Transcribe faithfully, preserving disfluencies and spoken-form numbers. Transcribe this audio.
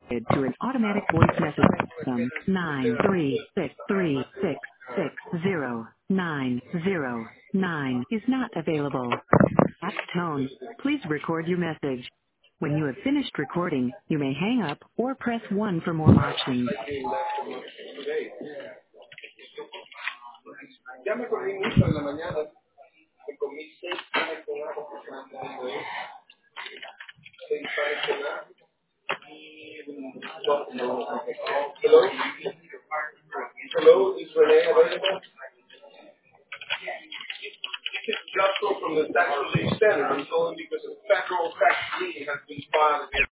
to an automatic voice message system. Nine three six three six six zero nine zero nine is not available. At the tone, please record your message. When you have finished recording, you may hang up or press one for more options. Ya me corrí mucho en la mañana, me comí seis panes con agua aproximadamente, seis panes con agua y dos no. Hello? Hello, is Renee available? This is Justin from the Tax Relief Center. I'm calling because a federal tax lien has been filed against